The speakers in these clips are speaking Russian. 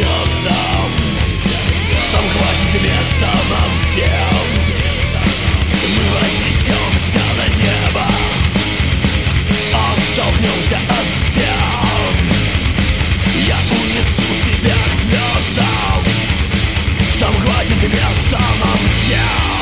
звездам. Там хватит места нам всем. Мы вознесемся на небо, оттолкнемся от стен. Я унесу тебя к звездам. Там хватит места нам всем.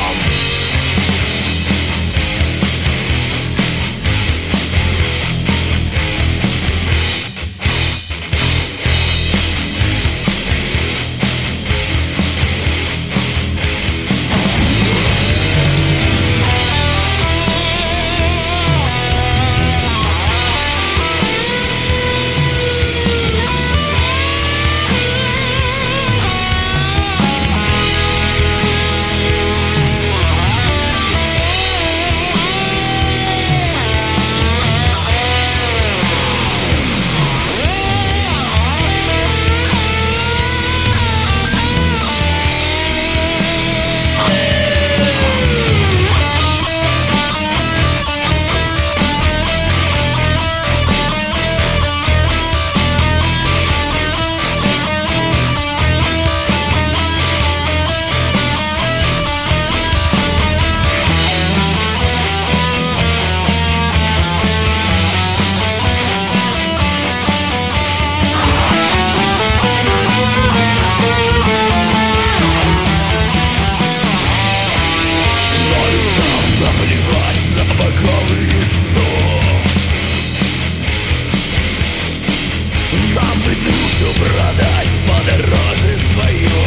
Нам бы душу продать подороже свою.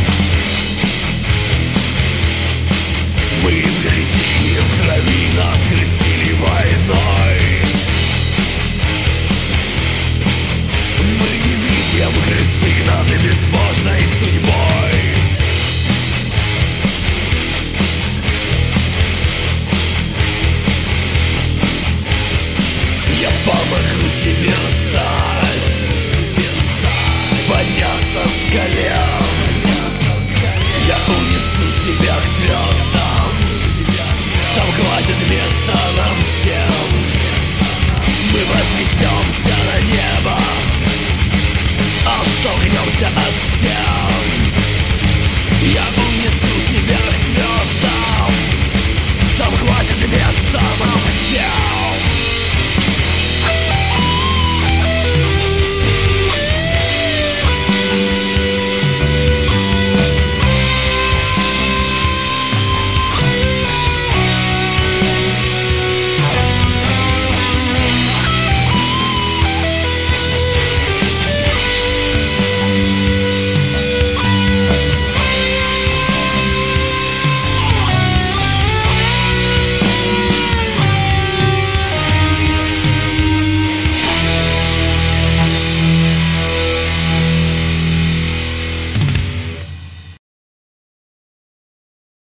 Мы в грязи и в крови нас крестили войной. Мы не видим кресты над безбожной судьбой. Я помогу тебе встать, подняться с колен. Я унесу тебя к звездам. Там хватит места нам всем. Мы вознесемся на небо, оттолкнемся от